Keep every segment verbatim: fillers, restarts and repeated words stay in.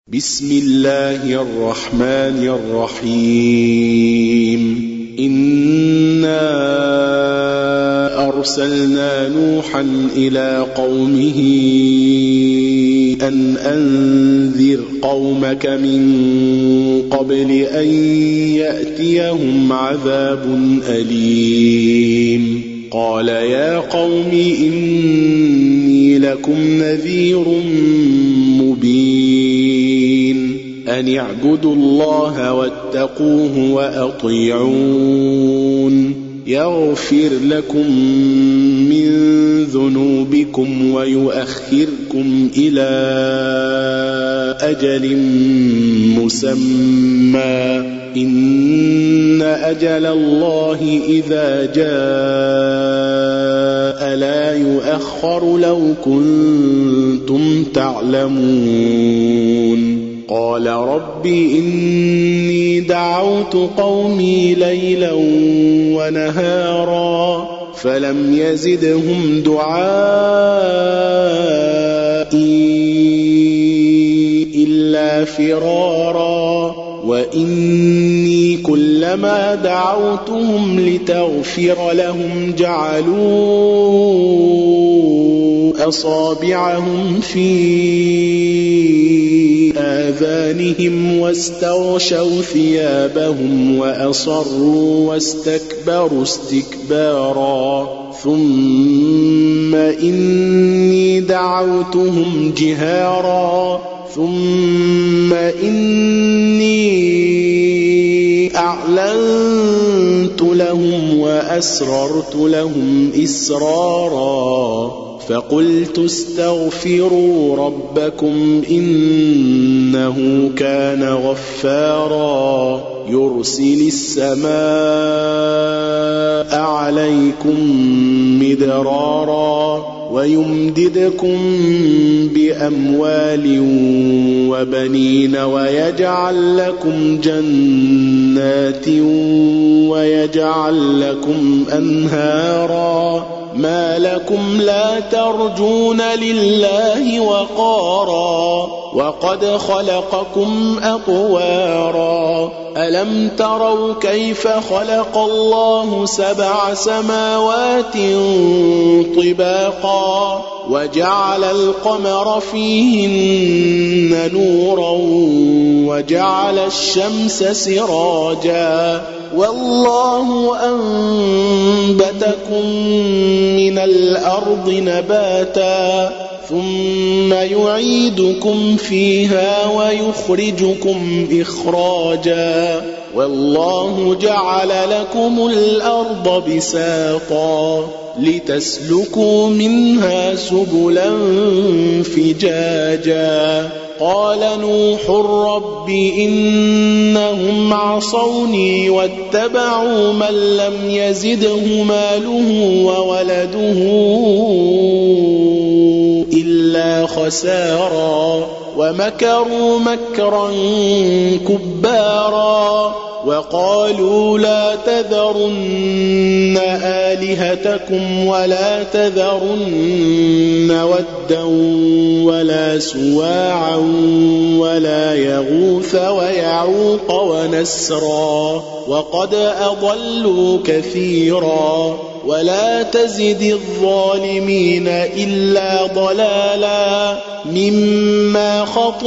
بسم الله الرحمن الرحيم إنا أرسلنا نوحا إلى قومه أن أنذر قومك من قبل أن يأتيهم عذاب أليم قال يا قوم إني لكم نذير مبين أن اعبدوا الله واتقوه وأطيعون يغفر لكم من ذنوبكم ويؤخركم إلى أجل مسمى إن أجل الله إذا جاء لا يؤخر لو كنتم تعلمون قال رب إني دعوت قومي ليلا ونهارا فلم يزدهم دعائي إلا فرارا وإني كلما دعوتهم لتغفر لهم جعلوا أصابعهم في آذانهم واستغشوا ثيابهم وأصروا واستكبروا استكبارا ثم إني دعوتهم جهارا ثم إني أعلنت لهم وأسررت لهم إسرارا فقلت استغفروا ربكم إنه كان غفارا يرسل السماء عليكم مدرارا ويمددكم بأموال وبنين ويجعل لكم جنات ويجعل لكم أنهارا ما لكم لا ترجون لله وقارا وقد خلقكم أطوارا ألم تروا كيف خلق الله سبع سماوات طباقا وجعل القمر فيهن نورا وجعل الشمس سراجا والله أنبتكم من الأرض نباتا ثم يعيدكم فيها ويخرجكم إخراجا والله جعل لكم الأرض بساطا لتسلكوا منها سبلا فجاجا قال نوح رب إنهم عصوني واتبعوا من لم يزده ماله وولده إلا خسارا ومكروا مكرا كبارا وقالوا لا تذرن آلهتكم ولا تذرن ودا ولا سواعا ولا يغوث ويعوق ونسرا وقد أضلوا كثيرا ولا تزد الظالمين إلا ضلالا مما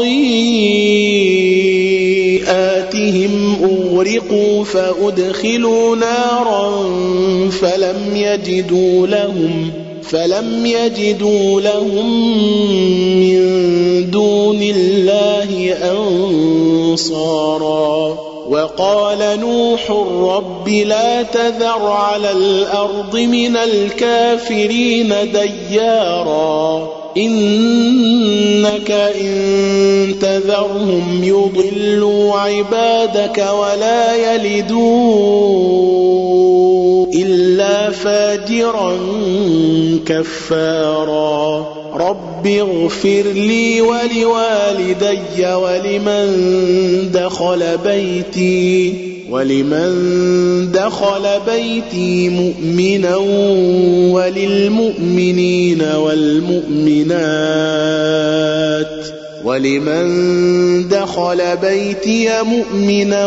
خطيئاتهم أغرقوا فأدخلوا نارا فلم يجدوا لهم فلم يجدوا لهم من دون الله أنصارا وقال نوح رب لا تذر على الأرض من الكافرين ديارا إنك إن تذرهم يضلوا عبادك ولا يلدوا إلا فاجرا كفارا رب اغفر لي ولوالدي ولمن دخل بيتي ولمن دخل بيتي مؤمنا وللمؤمنين والمؤمنات ولمن دخل بيتي مؤمنا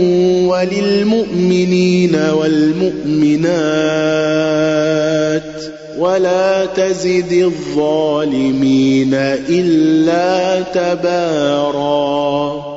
وللمؤمنين والمؤمنات ولا تزد الظالمين إلا تباراً.